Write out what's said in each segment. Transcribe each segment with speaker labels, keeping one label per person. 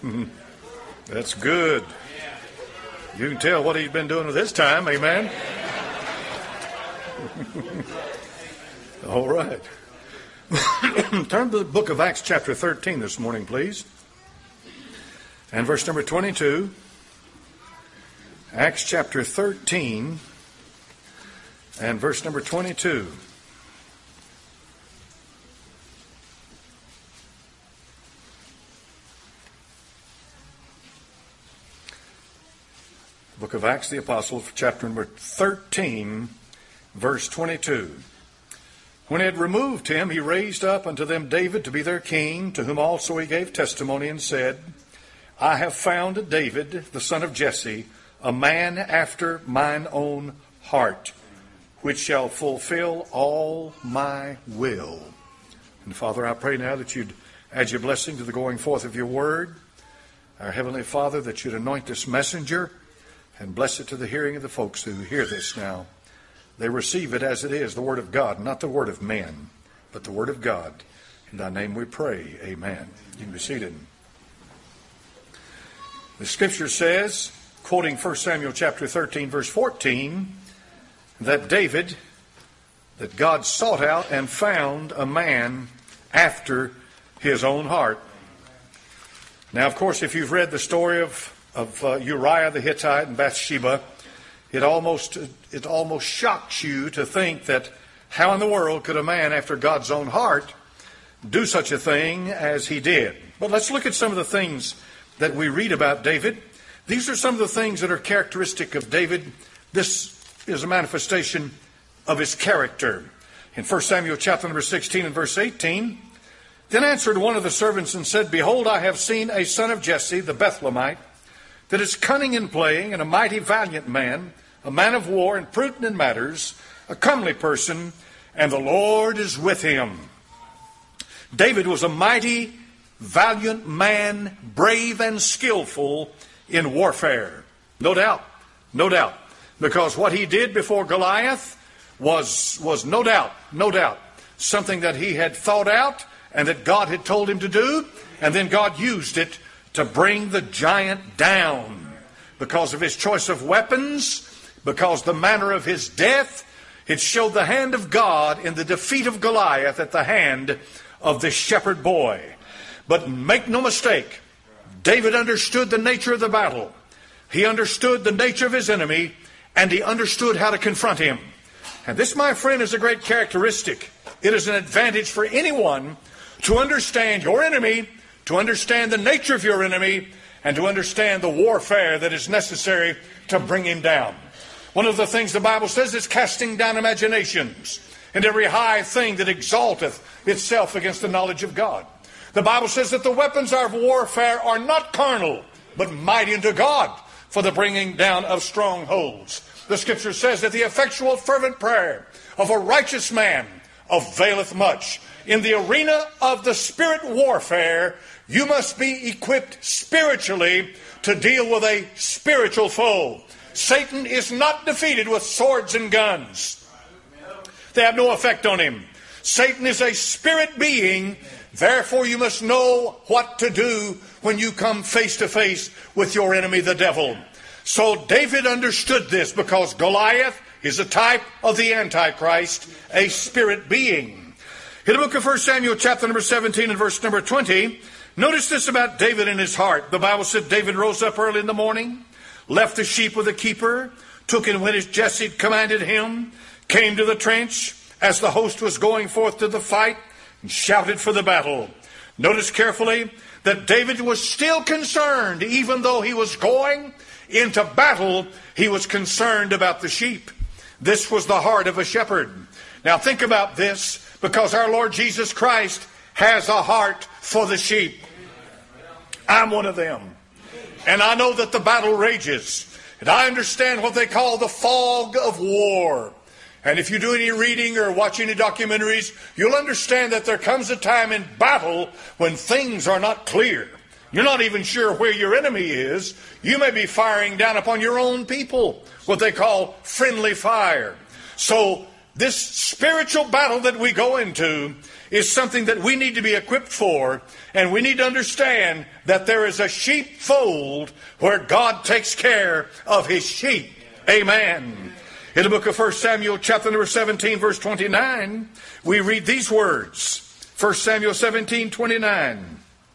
Speaker 1: That's good. You can tell what he's been doing with his time, amen? All right. Turn to the book of Acts chapter 13 this morning, please. And verse number 22. Acts chapter 13 and verse number 22. Book of Acts the Apostles, chapter number 13, verse 22. When he had removed him, he raised up unto them David to be their king, to whom also he gave testimony and said, I have found David, the son of Jesse, a man after mine own heart, which shall fulfill all my will. And Father, I pray now that you'd add your blessing to the going forth of your word. Our Heavenly Father, that you'd anoint this messenger and bless it to the hearing of the folks who hear this now. They receive it as it is, the word of God, not the word of men, but the word of God. In thy name we pray, amen. You can be seated. The scripture says, quoting 1 Samuel chapter 13, verse 14, that David, that God sought out and found a man after his own heart. Now, of course, if you've read the story of Uriah the Hittite and Bathsheba, it almost shocks you to think that how in the world could a man after God's own heart do such a thing as he did. But let's look at some of the things that we read about David. These are some of the things that are characteristic of David. This is a manifestation of his character. In 1 Samuel chapter number 16 and verse 18, then answered one of the servants and said, Behold, I have seen a son of Jesse, the Bethlehemite, that is cunning in playing, and a mighty valiant man, a man of war, and prudent in matters, a comely person, and the Lord is with him. David was a mighty, valiant man, brave and skillful in warfare. No doubt, because what he did before Goliath was no doubt, something that he had thought out and that God had told him to do, and then God used it to bring the giant down because of his choice of weapons, because the manner of his death. It showed the hand of God in the defeat of Goliath at the hand of this shepherd boy. But make no mistake, David understood the nature of the battle. He understood the nature of his enemy, and he understood how to confront him. And this, my friend, is a great characteristic. It is an advantage for anyone to understand your enemy, to understand the nature of your enemy, and to understand the warfare that is necessary to bring him down. One of the things the Bible says is casting down imaginations and every high thing that exalteth itself against the knowledge of God. The Bible says that the weapons of warfare are not carnal, but mighty unto God for the bringing down of strongholds. The Scripture says that the effectual fervent prayer of a righteous man availeth much. In the arena of the spirit warfare, you must be equipped spiritually to deal with a spiritual foe. Satan is not defeated with swords and guns. They have no effect on him. Satan is a spirit being. Therefore, you must know what to do when you come face to face with your enemy, the devil. So David understood this because Goliath is a type of the Antichrist, a spirit being. In the book of 1 Samuel chapter number 17 and verse number 20, notice this about David and his heart. The Bible said David rose up early in the morning, left the sheep with the keeper, took in when Jesse commanded him, came to the trench as the host was going forth to the fight, and shouted for the battle. Notice carefully that David was still concerned, even though he was going into battle, he was concerned about the sheep. This was the heart of a shepherd. Now think about this, because our Lord Jesus Christ has a heart for the sheep. I'm one of them. And I know that the battle rages. And I understand what they call the fog of war. And if you do any reading or watch any documentaries, you'll understand that there comes a time in battle when things are not clear. You're not even sure where your enemy is. You may be firing down upon your own people, what they call friendly fire. So This spiritual battle that we go into is something that we need to be equipped for, and we need to understand that there is a sheepfold where God takes care of his sheep. Amen. In the book of 1 Samuel chapter number 17, verse 29, we read these words. 1 Samuel 17:29.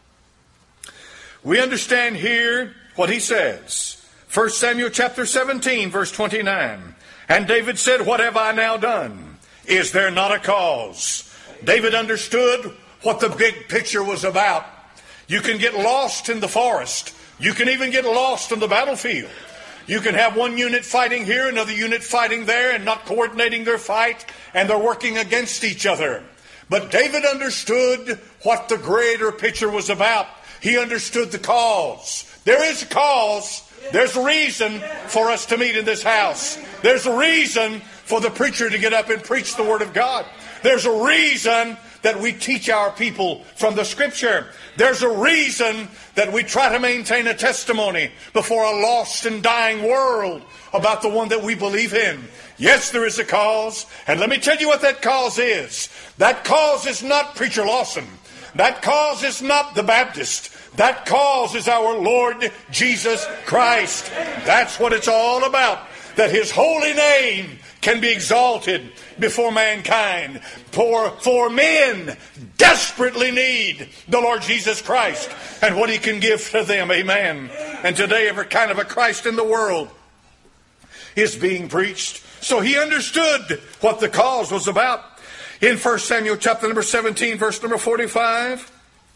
Speaker 1: We understand here what he says. 1 Samuel chapter 17, verse 29. And David said, what have I now done? Is there not a cause? David understood what the big picture was about. You can get lost in the forest. You can even get lost on the battlefield. You can have one unit fighting here, another unit fighting there, and not coordinating their fight, and they're working against each other. But David understood what the greater picture was about. He understood the cause. There is a cause. There's a reason for us to meet in this house. There's a reason for the preacher to get up and preach the Word of God. There's a reason that we teach our people from the Scripture. There's a reason that we try to maintain a testimony before a lost and dying world about the one that we believe in. Yes, there is a cause. And let me tell you what that cause is. That cause is not Preacher Lawson. That cause is not the Baptist. That cause is our Lord Jesus Christ. That's what it's all about. That his holy name can be exalted before mankind. For men desperately need the Lord Jesus Christ and what he can give to them. Amen. And today every kind of a Christ in the world is being preached. So he understood what the cause was about. In 1 Samuel chapter number 17, verse number 45,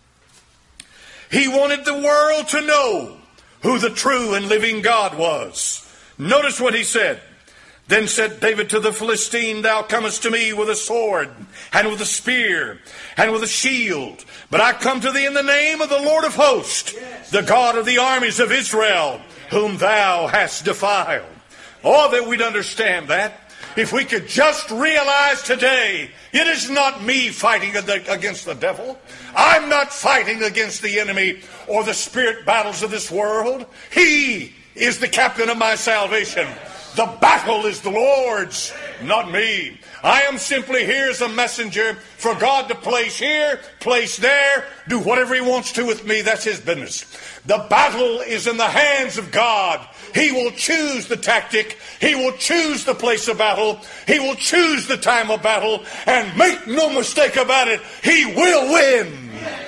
Speaker 1: he wanted the world to know who the true and living God was. Notice what he said. Then said David to the Philistine, thou comest to me with a sword, and with a spear, and with a shield. But I come to thee in the name of the Lord of hosts, the God of the armies of Israel, whom thou hast defiled. Oh, that we'd understand that. If we could just realize today, it is not me fighting against the devil. I'm not fighting against the enemy or the spirit battles of this world. He is the captain of my salvation. The battle is the Lord's, not me. I am simply here as a messenger for God to place here, place there, do whatever he wants to with me. That's his business. The battle is in the hands of God. He will choose the tactic. He will choose the place of battle. He will choose the time of battle. And make no mistake about it, he will win.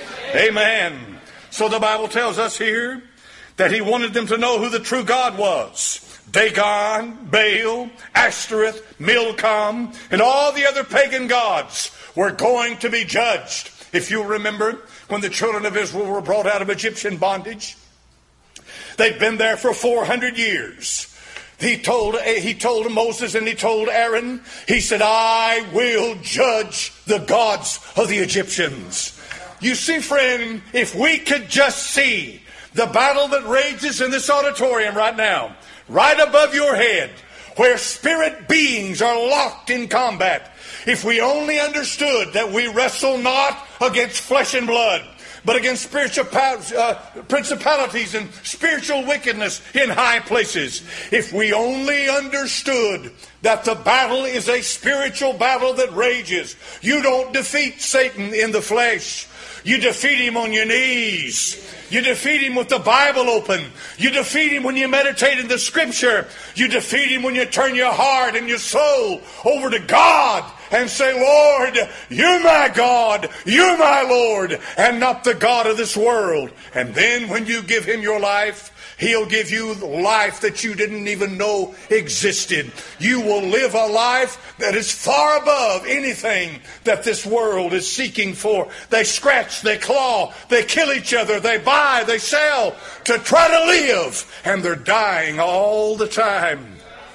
Speaker 1: Amen. So the Bible tells us here that he wanted them to know who the true God was. Dagon, Baal, Ashtoreth, Milcom, and all the other pagan gods were going to be judged. If you remember, when the children of Israel were brought out of Egyptian bondage, they'd been there for 400 years. He told Moses and he told Aaron, he said, I will judge the gods of the Egyptians. You see, friend, if we could just see the battle that rages in this auditorium right now, right above your head, where spirit beings are locked in combat. If we only understood that we wrestle not against flesh and blood, but against spiritual principalities and spiritual wickedness in high places. If we only understood that the battle is a spiritual battle that rages. You don't defeat Satan in the flesh. You defeat him on your knees. You defeat him with the Bible open. You defeat him when you meditate in the Scripture. You defeat him when you turn your heart and your soul over to God and say, Lord, you're my God, you're my Lord, and not the God of this world. And then when you give him your life, he'll give you life that you didn't even know existed. You will live a life that is far above anything that this world is seeking for. They scratch, they claw, they kill each other, they buy, they sell to try to live, and they're dying all the time.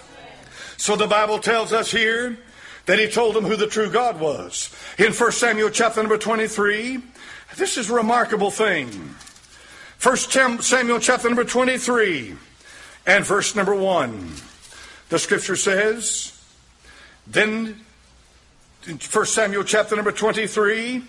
Speaker 1: So the Bible tells us here that he told them who the true God was. In 1 Samuel chapter number 23, this is a remarkable thing. 1 Samuel chapter number 23 and verse number 1. The Scripture says, then in 1 Samuel chapter number 23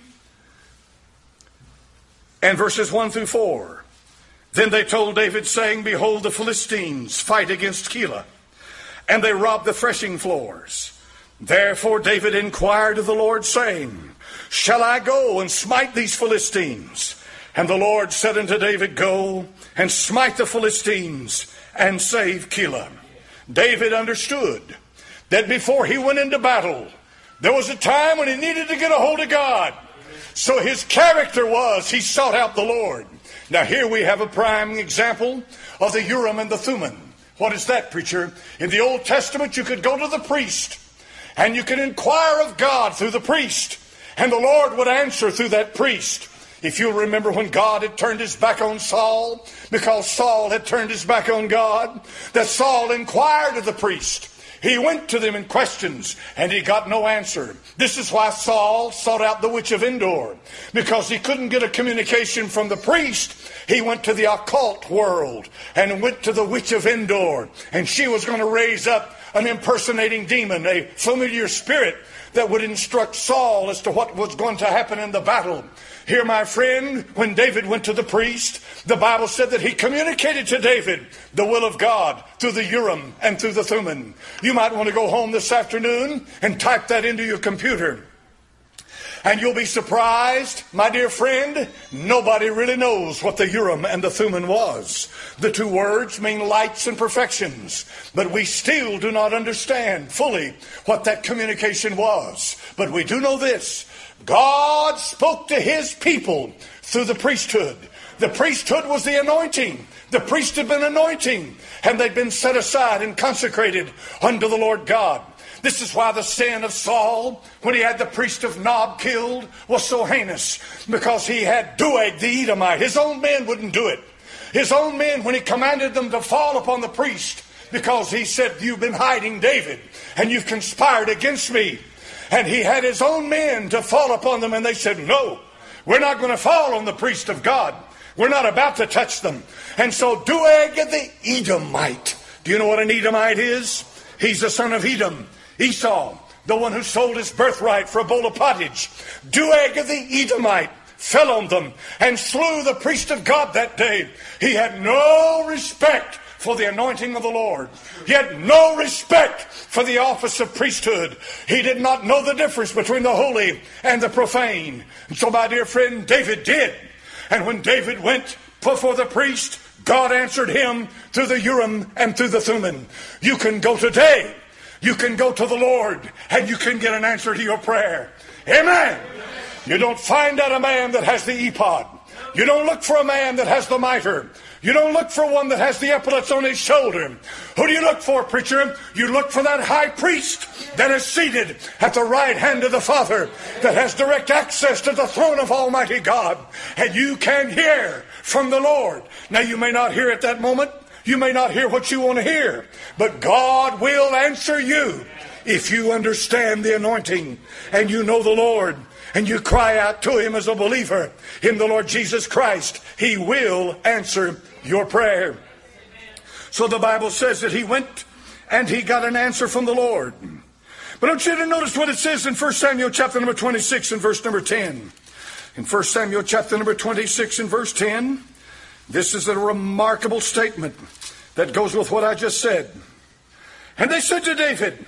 Speaker 1: and verses 1 through 4. Then they told David, saying, behold, the Philistines fight against Keilah, and they rob the threshing floors. Therefore David inquired of the Lord, saying, Shall I go and smite these Philistines? And the Lord said unto David, Go and smite the Philistines and save Keilah. David understood that before he went into battle, there was a time when he needed to get a hold of God. So his character was, he sought out the Lord. Now here we have a prime example of the Urim and the Thummim. What is that, preacher? In the Old Testament, you could go to the priest and you could inquire of God through the priest, and the Lord would answer through that priest. If you'll remember when God had turned his back on Saul, because Saul had turned his back on God, that Saul inquired of the priest. He went to them in questions, and he got no answer. This is why Saul sought out the witch of Endor, because he couldn't get a communication from the priest. He went to the occult world and went to the witch of Endor, and she was going to raise up an impersonating demon, a familiar spirit that would instruct Saul as to what was going to happen in the battle. Here, my friend, when David went to the priest, the Bible said that he communicated to David the will of God through the Urim and through the Thummim. You might want to go home this afternoon and type that into your computer. And you'll be surprised, my dear friend, nobody really knows what the Urim and the Thummim was. The two words mean lights and perfections, but we still do not understand fully what that communication was. But we do know this: God spoke to his people through the priesthood. The priesthood was the anointing. The priest had been anointing, and they'd been set aside and consecrated unto the Lord God. This is why the sin of Saul, when he had the priest of Nob killed, was so heinous, because he had Doeg the Edomite. His own men wouldn't do it. His own men, when he commanded them to fall upon the priest, because he said, You've been hiding David, and you've conspired against me. And he had his own men to fall upon them, and they said, No, we're not going to fall on the priest of God. We're not about to touch them. And so Doeg the Edomite. Do you know what an Edomite is? He's the son of Edom, Esau, the one who sold his birthright for a bowl of pottage. Doeg the Edomite fell on them and slew the priest of God that day. He had no respect for the anointing of the Lord. He had no respect for the office of priesthood. He did not know the difference between the holy and the profane. And so, my dear friend, David did. And when David went before the priest, God answered him through the Urim and through the Thummim. You can go today. You can go to the Lord and you can get an answer to your prayer. Amen. You don't find out a man that has the ephod. You don't look for a man that has the mitre. You don't look for one that has the epaulets on his shoulder. Who do you look for, preacher? You look for that high priest that is seated at the right hand of the Father, that has direct access to the throne of Almighty God. And you can hear from the Lord. Now, you may not hear at that moment. You may not hear what you want to hear. But God will answer you if you understand the anointing and you know the Lord. And you cry out to him as a believer in the Lord Jesus Christ. He will answer your prayer. So the Bible says that he went and he got an answer from the Lord. But I want you to notice what it says in 1 Samuel chapter number 26 and verse number 10. In 1 Samuel chapter number 26 and verse 10, this is a remarkable statement that goes with what I just said. And they said to David,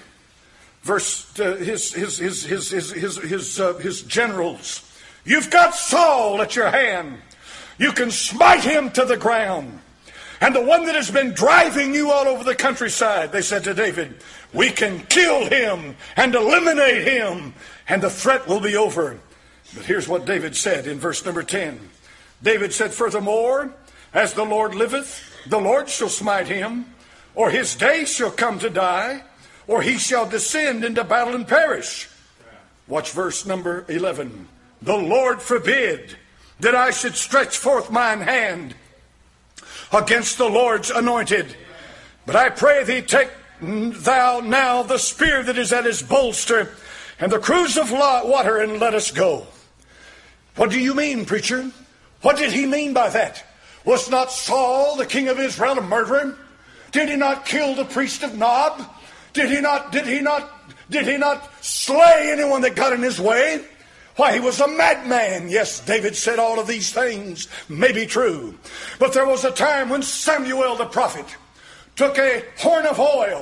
Speaker 1: his generals, You've got Saul at your hand. You can smite him to the ground. And the one that has been driving you all over the countryside, they said to David, we can kill him and eliminate him, and the threat will be over. But here's what David said in verse number 10. David said, Furthermore, as the Lord liveth, the Lord shall smite him, or his day shall come to die, or he shall descend into battle and perish. Watch verse number 11. The Lord forbid that I should stretch forth mine hand against the Lord's anointed. But I pray thee, take thou now the spear that is at his bolster and the cruse of water, and let us go. What do you mean, preacher? What did he mean by that? Was not Saul, the king of Israel, a murderer? Did he not kill the priest of Nob? Did he not slay anyone that got in his way? Why, he was a madman. Yes, David said all of these things may be true. But there was a time when Samuel the prophet took a horn of oil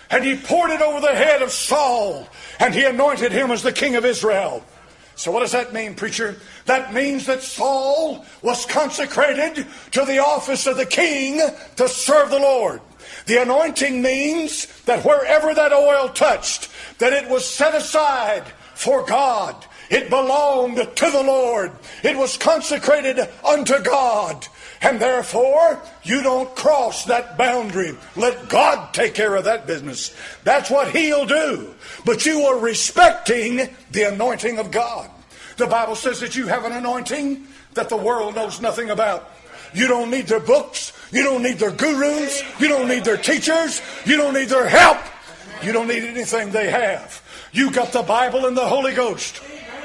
Speaker 1: and he poured it over the head of Saul, and he anointed him as the king of Israel. So what does that mean, preacher? That means that Saul was consecrated to the office of the king to serve the Lord. The anointing means that wherever that oil touched, that it was set aside for God. It belonged to the Lord. It was consecrated unto God. And therefore, you don't cross that boundary. Let God take care of that business. That's what He'll do. But you are respecting the anointing of God. The Bible says that you have an anointing that the world knows nothing about. You don't need their books. You don't need their gurus. You don't need their teachers. You don't need their help. You don't need anything they have. You got the Bible and the Holy Ghost.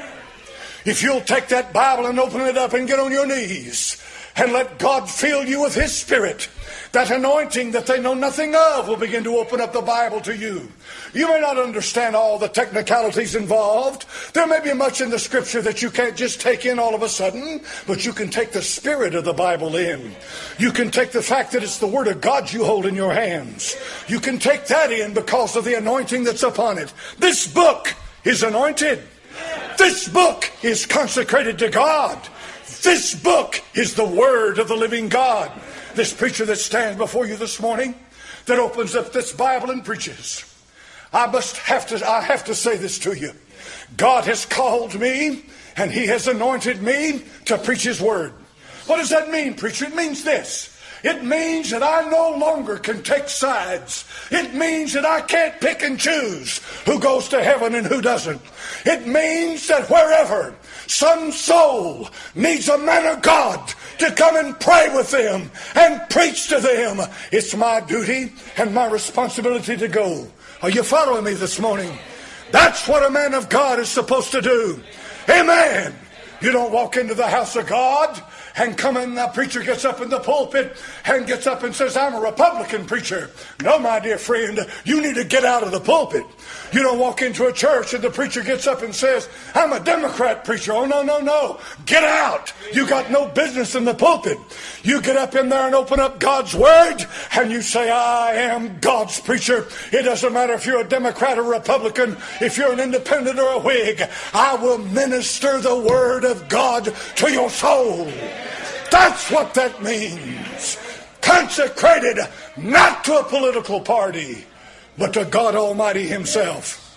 Speaker 1: If you'll take that Bible and open it up and get on your knees and let God fill you with His Spirit, that anointing that they know nothing of will begin to open up the Bible to you. You may not understand all the technicalities involved. There may be much in the Scripture that you can't just take in all of a sudden, but you can take the spirit of the Bible in. You can take the fact that it's the Word of God you hold in your hands. You can take that in because of the anointing that's upon it. This book is anointed. This book is consecrated to God. This book is the Word of the living God. This preacher that stands before you this morning, that opens up this Bible and preaches, I have to say this to you. God has called me and He has anointed me to preach His Word. What does that mean, preacher? It means this. It means that I no longer can take sides. It means that I can't pick and choose who goes to heaven and who doesn't. It means that wherever some soul needs a man of God to come and pray with them and preach to them, it's my duty and my responsibility to go. Are you following me this morning? That's what a man of God is supposed to do. Amen. You don't walk into the house of God and come in, the preacher gets up in the pulpit and gets up and says, I'm a Republican preacher. No, my dear friend, you need to get out of the pulpit. You don't walk into a church and the preacher gets up and says, I'm a Democrat preacher. Oh, no. Get out. You got no business in the pulpit. You get up in there and open up God's Word and you say, I am God's preacher. It doesn't matter if you're a Democrat or Republican, if you're an independent or a Whig. I will minister the Word of God to your soul. That's what that means. Consecrated not to a political party, but to God Almighty Himself.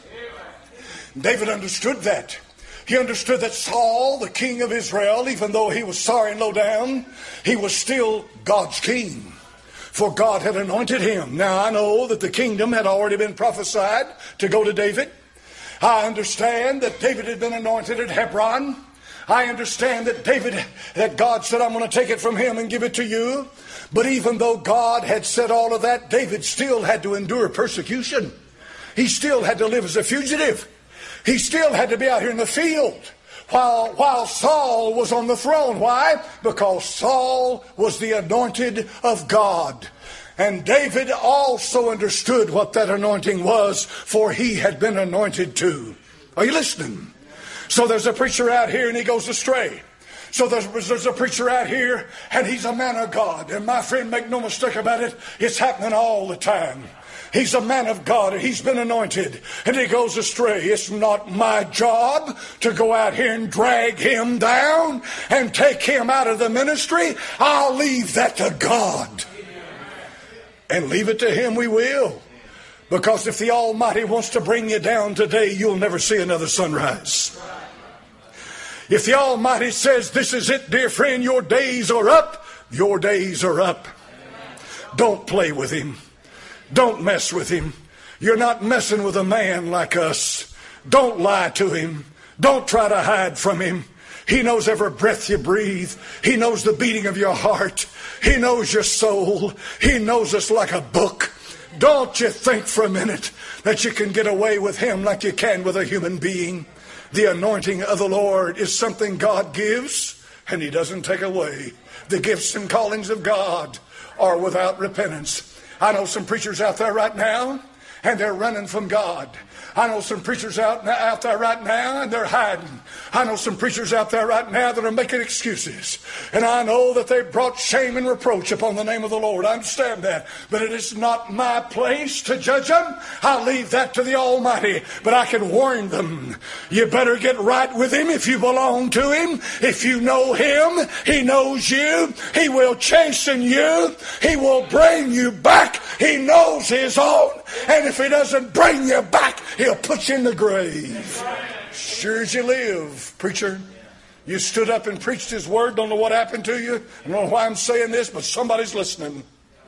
Speaker 1: David understood that. He understood that Saul, the king of Israel, even though he was sorry and low down, he was still God's king. For God had anointed him. Now I know that the kingdom had already been prophesied to go to David. I understand that David had been anointed at Hebron. I understand that God said, I'm going to take it from him and give it to you. But even though God had said all of that, David still had to endure persecution. He still had to live as a fugitive. He still had to be out here in the field while Saul was on the throne. Why? Because Saul was the anointed of God. And David also understood what that anointing was, for he had been anointed too. Are you listening? So there's a preacher out here and he goes astray. So there's a preacher out here and he's a man of God. And my friend, make no mistake about it, it's happening all the time. He's a man of God and he's been anointed and he goes astray. It's not my job to go out here and drag him down and take him out of the ministry. I'll leave that to God. And leave it to Him we will. Because if the Almighty wants to bring you down today, you'll never see another sunrise. If the Almighty says, this is it, dear friend, your days are up, your days are up. Don't play with Him. Don't mess with Him. You're not messing with a man like us. Don't lie to Him. Don't try to hide from Him. He knows every breath you breathe. He knows the beating of your heart. He knows your soul. He knows us like a book. Don't you think for a minute that you can get away with Him like you can with a human being. The anointing of the Lord is something God gives and He doesn't take away. The gifts and callings of God are without repentance. I know some preachers out there right now and they're running from God.
Speaker 2: I know some preachers out there right now, and they're hiding. I know some preachers out there right now that are making excuses. And I know that they've brought shame and reproach upon the name of the Lord. I understand that. But it is not my place to judge them. I'll leave that to the Almighty. But I can warn them. You better get right with Him if you belong to Him. If you know Him, He knows you. He will chasten you. He will bring you back. He knows His own. And if He doesn't bring you back, He'll put you in the grave. Sure as you live, preacher. You stood up and preached His word. Don't know what happened to you. I don't know why I'm saying this, but somebody's listening.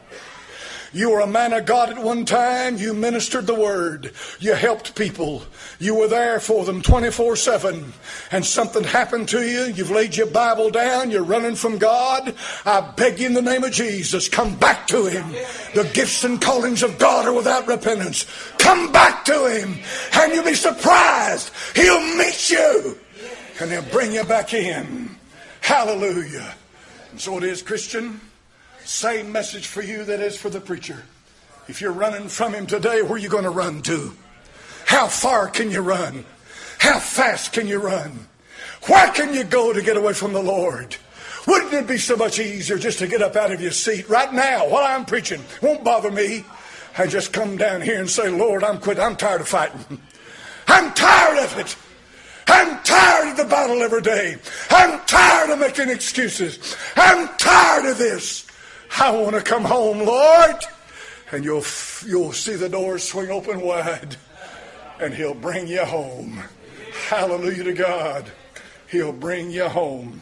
Speaker 2: You were a man of God at one time. You ministered the word. You helped people. You were there for them 24/7. And something happened to you. You've laid your Bible down. You're running from God. I beg you in the name of Jesus, come back to Him. The gifts and callings of God are without repentance. Come back to Him. And you'll be surprised. He'll meet you. And He'll bring you back in. Hallelujah. And so it is, Christian. Same message for you that is for the preacher. If you're running from Him today, where are you going to run to? How far can you run? How fast can you run? Where can you go to get away from the Lord? Wouldn't it be so much easier just to get up out of your seat right now while I'm preaching? Won't bother me. I just come down here and say, Lord, I'm quit. I'm tired of fighting. I'm tired of it. I'm tired of the battle every day. I'm tired of making excuses. I'm tired of this. I want to come home, Lord. And you'll see the doors swing open wide. And He'll bring you home. Hallelujah to God. He'll bring you home.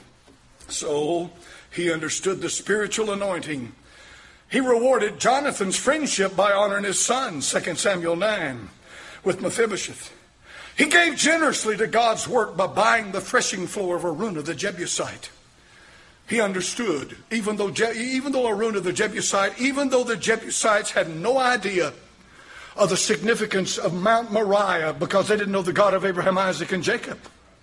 Speaker 2: So he understood the spiritual anointing. He rewarded Jonathan's friendship by honoring his son, 2 Samuel 9, with Mephibosheth. He gave generously to God's work by buying the threshing floor of Araunah the Jebusite. He understood, even though Araunah the Jebusite, even though the Jebusites had no idea of the significance of Mount Moriah because they didn't know the God of Abraham, Isaac, and Jacob.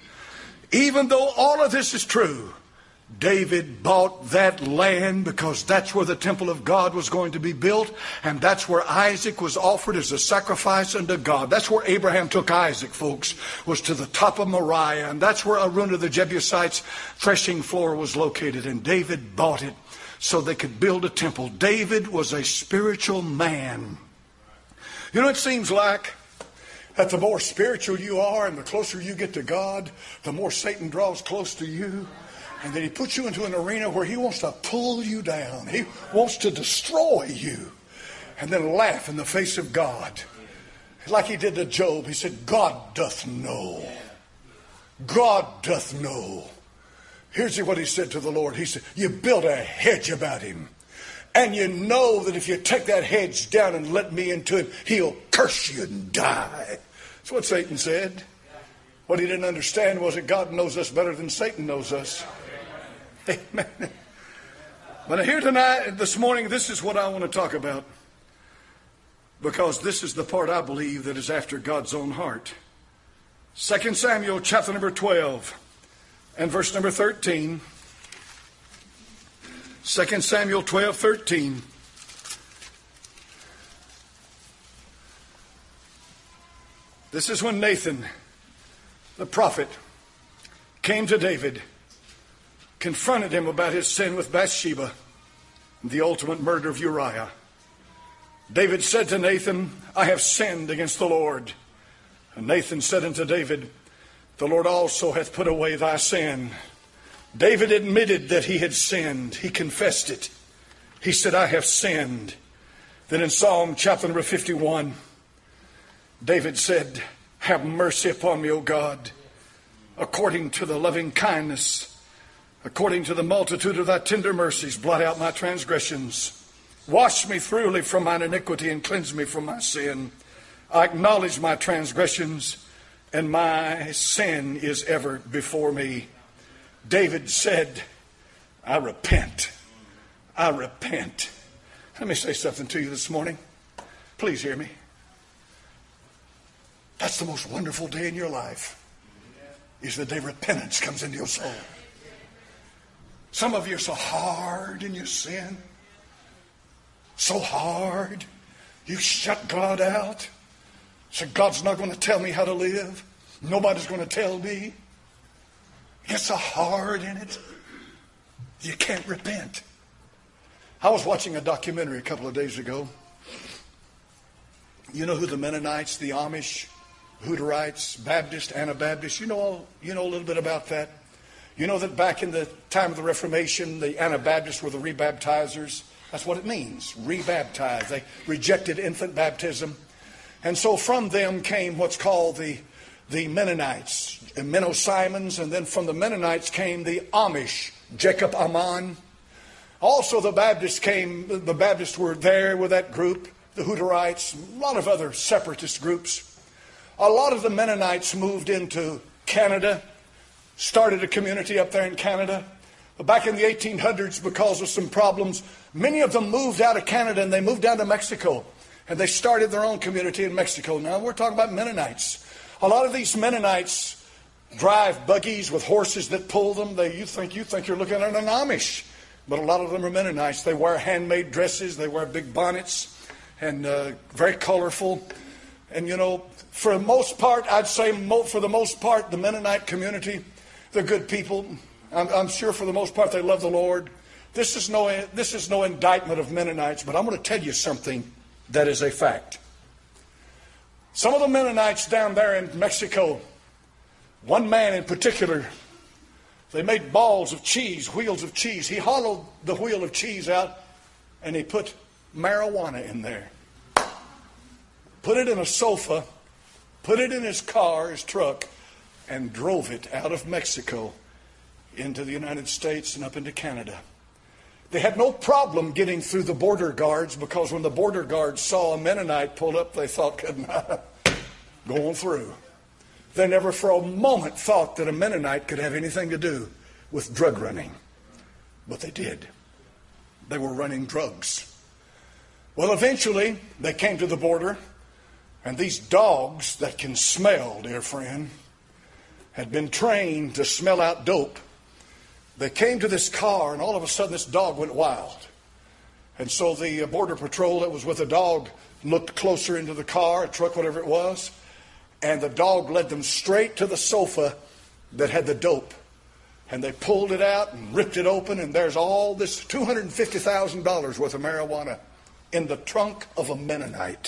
Speaker 2: Even though all of this is true, David bought that land because that's where the temple of God was going to be built, and that's where Isaac was offered as a sacrifice unto God. That's where Abraham took Isaac, folks, was to the top of Moriah, and that's where Araunah the Jebusite's threshing floor was located, and David bought it so they could build a temple. David was a spiritual man. You know, it seems like that the more spiritual you are and the closer you get to God, the more Satan draws close to you. And then he puts you into an arena where he wants to pull you down. He wants to destroy you. And then laugh in the face of God. Like he did to Job. He said, God doth know. God doth know. Here's what he said to the Lord. He said, you built a hedge about him. And you know that if you take that hedge down and let me into him, he'll curse you and die. That's what Satan said. What he didn't understand was that God knows us better than Satan knows us. Amen. But here tonight, this morning, this is what I want to talk about. Because this is the part I believe that is after God's own heart. 2 Samuel chapter number 12 and verse number 13. 2 Samuel 12:13. This is when Nathan, the prophet, came to David, confronted him about his sin with Bathsheba, the ultimate murder of Uriah. David said to Nathan, I have sinned against the Lord. And Nathan said unto David, the Lord also hath put away thy sin. David admitted that he had sinned. He confessed it. He said, I have sinned. Then in Psalm chapter number 51, David said, have mercy upon me, O God, according to the loving kindness, according to the multitude of thy tender mercies, blot out my transgressions. Wash me thoroughly from mine iniquity and cleanse me from my sin. I acknowledge my transgressions, and my sin is ever before me. David said, I repent. I repent. Let me say something to you this morning. Please hear me. That's the most wonderful day in your life, is the day repentance comes into your soul. Some of you are so hard in your sin. So hard. You shut God out. So God's not going to tell me how to live. Nobody's going to tell me. It's so hard in it. You can't repent. I was watching a documentary a couple of days ago. You know who the Mennonites, the Amish, Hutterites, Baptist, Anabaptists, you know a little bit about that. You know that back in the time of the Reformation, the Anabaptists were the rebaptizers. That's what it means, rebaptize. They rejected infant baptism. And so from them came what's called the Mennonites, Menno Simons, and then from the Mennonites came the Amish, Jacob Amon. Also the Baptists were there with that group, the Hutterites, a lot of other separatist groups. A lot of the Mennonites moved into Canada, started a community up there in Canada. But back in the 1800s, because of some problems, many of them moved out of Canada and they moved down to Mexico. And they started their own community in Mexico. Now we're talking about Mennonites. A lot of these Mennonites drive buggies with horses that pull them. You think you're looking at an Amish. But a lot of them are Mennonites. They wear handmade dresses. They wear big bonnets and very colorful. And for the most part, I'd say for the most part, the Mennonite community, they're good people. I'm sure for the most part they love the Lord. This is no indictment of Mennonites, but I'm going to tell you something that is a fact. Some of the Mennonites down there in Mexico, one man in particular, they made balls of cheese, wheels of cheese. He hollowed the wheel of cheese out and he put marijuana in there. Put it in a sofa, put it in his car, his truck, and drove it out of Mexico into the United States and up into Canada. They had no problem getting through the border guards because when the border guards saw a Mennonite pull up, they thought, going through. They never for a moment thought that a Mennonite could have anything to do with drug running. But they did. They were running drugs. Well, eventually, they came to the border, and these dogs that can smell, dear friend, had been trained to smell out dope. They came to this car, and all of a sudden this dog went wild. And so the border patrol that was with the dog looked closer into the car, a truck, whatever it was, and the dog led them straight to the sofa that had the dope. And they pulled it out and ripped it open, and there's all this $250,000 worth of marijuana in the trunk of a Mennonite.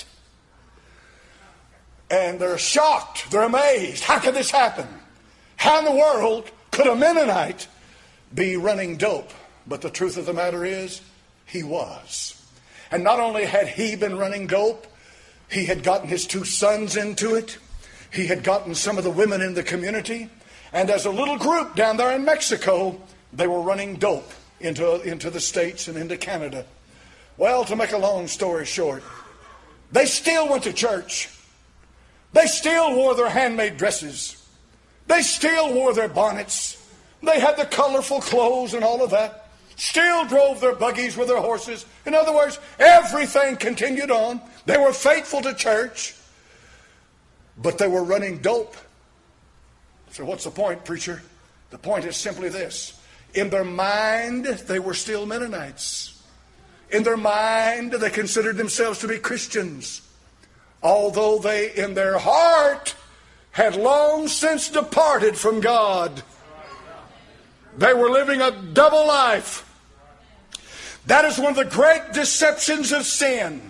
Speaker 2: And they're shocked. They're amazed. How could this happen? How in the world could a Mennonite be running dope? But the truth of the matter is, he was. And not only had he been running dope, he had gotten his two sons into it. He had gotten some of the women in the community. And as a little group down there in Mexico, they were running dope into the States and into Canada. Well, to make a long story short, they still went to church. They still wore their handmade dresses. They still wore their bonnets. They had the colorful clothes and all of that. Still drove their buggies with their horses. In other words, everything continued on. They were faithful to church, but they were running dope. So what's the point, preacher? The point is simply this. In their mind, they were still Mennonites. In their mind, they considered themselves to be Christians, although they, in their heart, had long since departed from God. They were living a double life. That is one of the great deceptions of sin.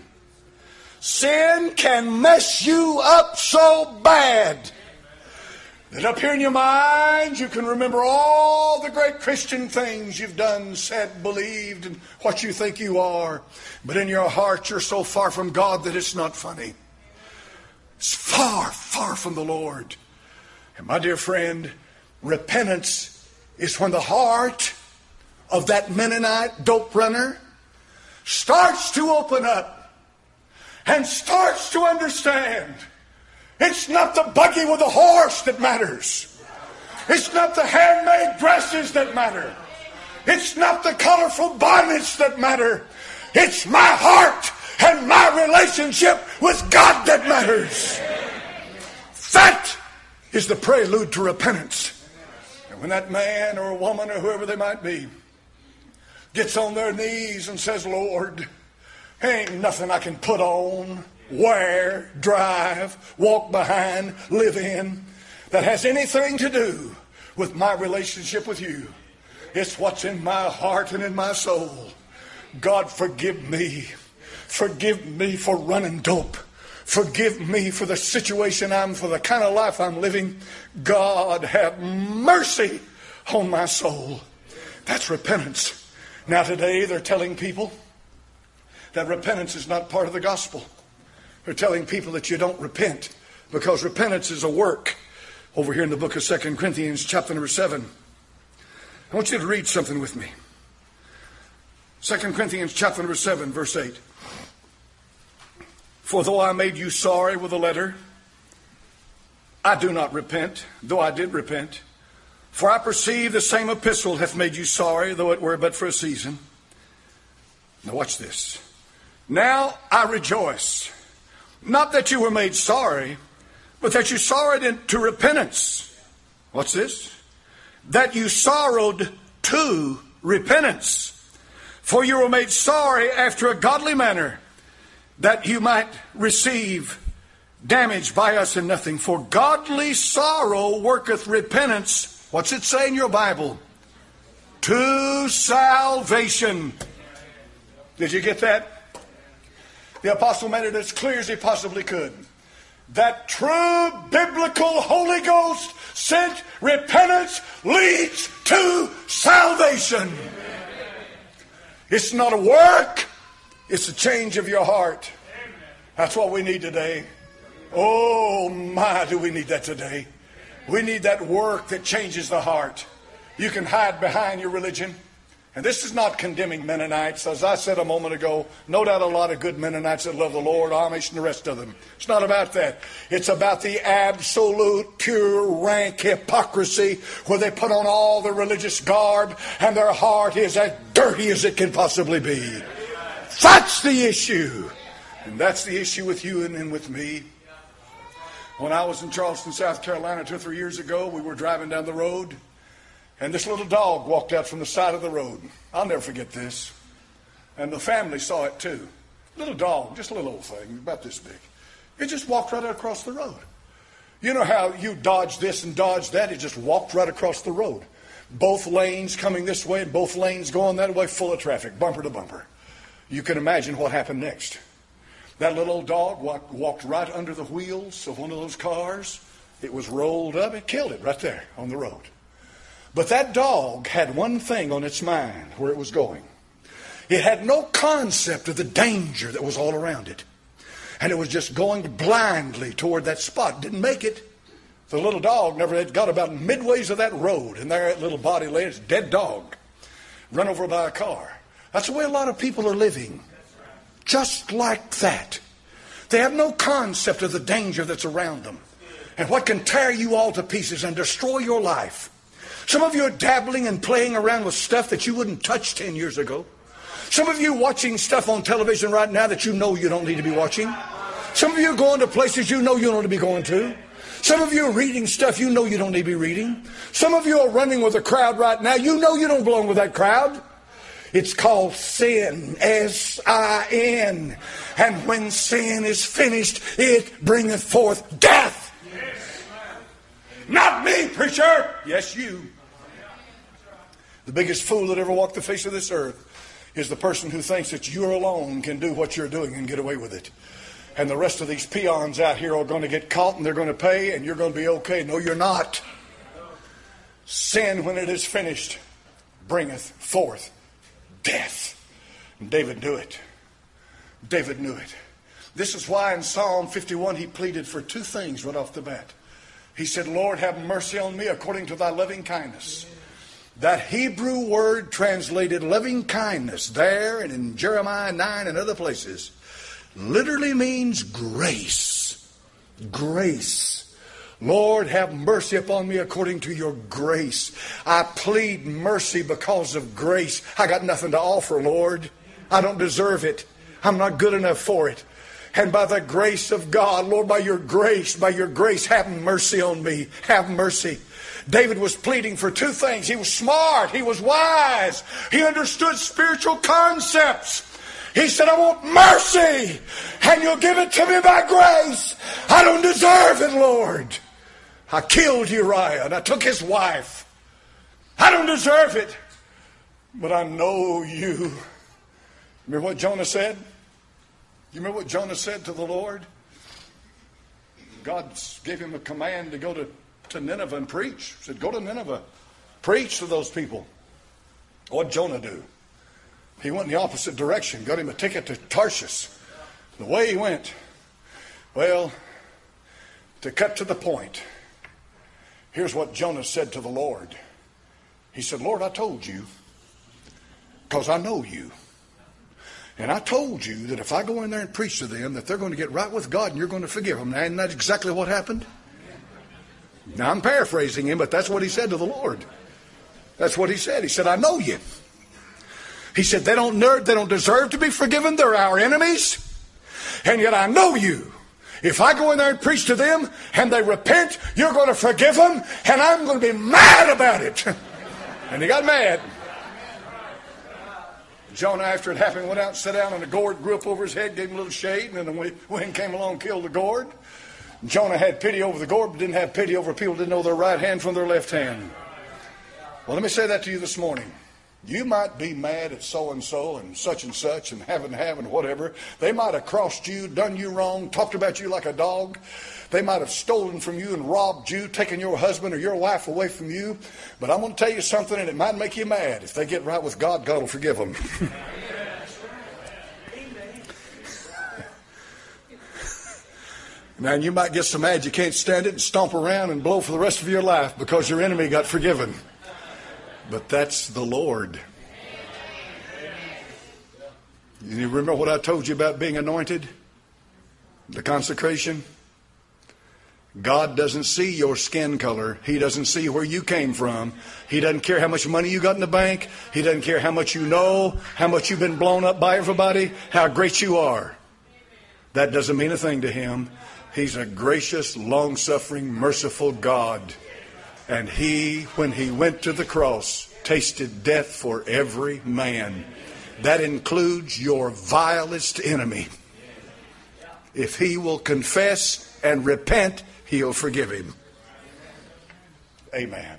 Speaker 2: Sin can mess you up so bad that up here in your mind you can remember all the great Christian things you've done, said, believed, and what you think you are. But in your heart you're so far from God that it's not funny. It's far, far from the Lord. And my dear friend, repentance is when the heart of that Mennonite dope runner starts to open up and starts to understand. It's not the buggy with the horse that matters. It's not the handmade dresses that matter. It's not the colorful bonnets that matter. It's my heart and my relationship with God that matters. That is the prelude to repentance. And when that man or a woman or whoever they might be gets on their knees and says, Lord, ain't nothing I can put on. wear, drive, walk behind, live in that has anything to do with my relationship with you. It's what's in my heart and in my soul. God, forgive me. Forgive me for running dope. Forgive me for the situation for the kind of life I'm living. God, have mercy on my soul. That's repentance. Now today they're telling people that repentance is not part of the gospel. They're telling people that you don't repent because repentance is a work. Over here in the book of 2 Corinthians chapter number 7. I want you to read something with me. 2 Corinthians chapter number 7, verse 8. For though I made you sorry with a letter, I do not repent, though I did repent. For I perceive the same epistle hath made you sorry, though it were but for a season. Now watch this. Now I rejoice, not that you were made sorry, but that you sorrowed into repentance. What's this? That you sorrowed to repentance. For you were made sorry after a godly manner, that you might receive damage by us in nothing. For godly sorrow worketh repentance. What's it say in your Bible? To salvation. Did you get that? The apostle made it as clear as he possibly could. That true biblical Holy Ghost sent repentance leads to salvation. It's not a work. It's a change of your heart. That's what we need today. Oh my, do we need that today. We need that work that changes the heart. You can hide behind your religion. And this is not condemning Mennonites. As I said a moment ago, no doubt a lot of good Mennonites that love the Lord, Amish and the rest of them. It's not about that. It's about the absolute, pure, rank hypocrisy where they put on all the religious garb and their heart is as dirty as it can possibly be. That's the issue. And that's the issue with you and with me. When I was in Charleston, South Carolina 2 or 3 years ago, we were driving down the road. And this little dog walked out from the side of the road. I'll never forget this. And the family saw it too. Little dog, just a little old thing, about this big. It just walked right across the road. You know how you dodge this and dodge that? It just walked right across the road. Both lanes coming this way and both lanes going that way, full of traffic, bumper to bumper. You can imagine what happened next. That little old dog walked right under the wheels of one of those cars. It was rolled up. It killed it right there on the road. But that dog had one thing on its mind where it was going. It had no concept of the danger that was all around it. And it was just going blindly toward that spot. Didn't make it. The little dog never had got about midways of that road. And there that little body lay, it's a dead dog. Run over by a car. That's the way a lot of people are living. Just like that. They have no concept of the danger that's around them. And what can tear you all to pieces and destroy your life. Some of you are dabbling and playing around with stuff that you wouldn't touch 10 years ago. Some of you watching stuff on television right now that you know you don't need to be watching. Some of you are going to places you know you don't need to be going to. Some of you are reading stuff you know you don't need to be reading. Some of you are running with a crowd right now. You know you don't belong with that crowd. It's called sin, S-I-N. And when sin is finished, it bringeth forth death. Not me, preacher. Yes, you. The biggest fool that ever walked the face of this earth is the person who thinks that you alone can do what you're doing and get away with it. And the rest of these peons out here are going to get caught and they're going to pay and you're going to be okay. No, you're not. Sin, when it is finished, bringeth forth death. And David knew it. David knew it. This is why in Psalm 51 he pleaded for two things right off the bat. He said, Lord, have mercy on me according to thy loving kindness. That Hebrew word translated loving kindness there and in Jeremiah 9 and other places literally means grace. Grace. Lord, have mercy upon me according to your grace. I plead mercy because of grace. I got nothing to offer, Lord. I don't deserve it. I'm not good enough for it. And by the grace of God, Lord, by your grace, have mercy on me. Have mercy. David was pleading for two things. He was smart. He was wise. He understood spiritual concepts. He said, I want mercy, and you'll give it to me by grace. I don't deserve it, Lord. I killed Uriah, and I took his wife. I don't deserve it, but I know you. Remember what Jonah said? You remember what Jonah said to the Lord? God gave him a command to go to Nineveh and preach. He said, go to Nineveh. Preach to those people. What did Jonah do? He went in the opposite direction. Got him a ticket to Tarshish. The way he went, well, to cut to the point, here's what Jonah said to the Lord. He said, Lord, I told you, because I know you. And I told you that if I go in there and preach to them, that they're going to get right with God and you're going to forgive them. Now, isn't that exactly what happened? Now, I'm paraphrasing him, but that's what he said to the Lord. That's what he said. He said, I know you. He said, they don't deserve to be forgiven. They're our enemies. And yet I know you. If I go in there and preach to them and they repent, you're going to forgive them, and I'm going to be mad about it. And he got mad. Jonah, after it happened, went out and sat down, and the gourd grew up over his head, gave him a little shade, and then the wind came along and killed the gourd. Jonah had pity over the gourd, but didn't have pity over people who didn't know their right hand from their left hand. Well, let me say that to you this morning. You might be mad at so-and-so and such and have whatever. They might have crossed you, done you wrong, talked about you like a dog. They might have stolen from you and robbed you, taken your husband or your wife away from you. But I'm going to tell you something, and it might make you mad. If they get right with God, God will forgive them. Now, you might get so mad you can't stand it and stomp around and blow for the rest of your life because your enemy got forgiven. But that's the Lord. You remember what I told you about being anointed? The consecration? God doesn't see your skin color. He doesn't see where you came from. He doesn't care how much money you got in the bank. He doesn't care how much you know, how much you've been blown up by everybody, how great you are. That doesn't mean a thing to him. He's a gracious, long-suffering, merciful God. And he, when he went to the cross, tasted death for every man. That includes your vilest enemy. If he will confess and repent, he'll forgive him. Amen.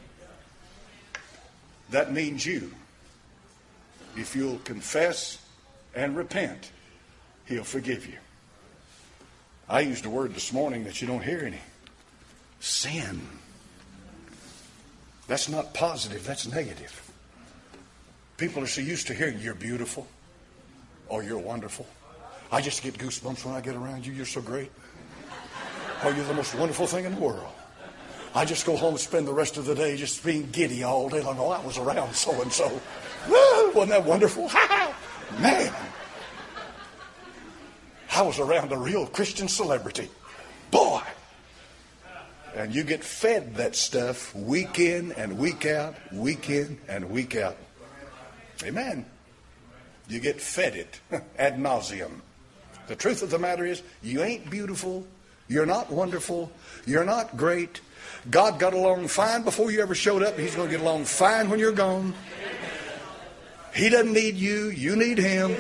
Speaker 2: That means you. If you'll confess and repent, he'll forgive you. I used a word this morning that you don't hear any. Sin. That's not positive, that's negative. People are so used to hearing you're beautiful or you're wonderful. I just get goosebumps when I get around you. You're so great. Oh, you're the most wonderful thing in the world. I just go home and spend the rest of the day just being giddy all day long. Oh, I was around so-and-so. Wasn't that wonderful? Man, I was around a real Christian celebrity. Boy. And you get fed that stuff week in and week out, week in and week out. Amen. You get fed it ad nauseum. The truth of the matter is, you ain't beautiful. You're not wonderful. You're not great. God got along fine before you ever showed up. He's going to get along fine when you're gone. He doesn't need you. You need him.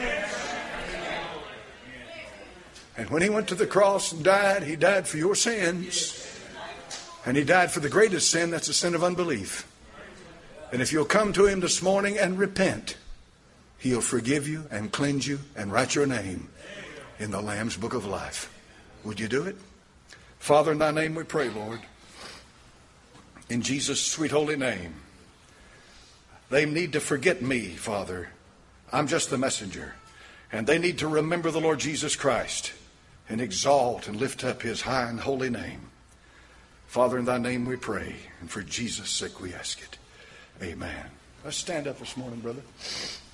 Speaker 2: And when he went to the cross and died, he died for your sins. And he died for the greatest sin, that's the sin of unbelief. And if you'll come to him this morning and repent, he'll forgive you and cleanse you and write your name in the Lamb's Book of Life. Would you do it? Father, in thy name we pray, Lord. In Jesus' sweet holy name. They need to forget me, Father. I'm just the messenger. And they need to remember the Lord Jesus Christ and exalt and lift up his high and holy name. Father, in thy name we pray, and for Jesus' sake we ask it. Amen. Let's stand up this morning, brother.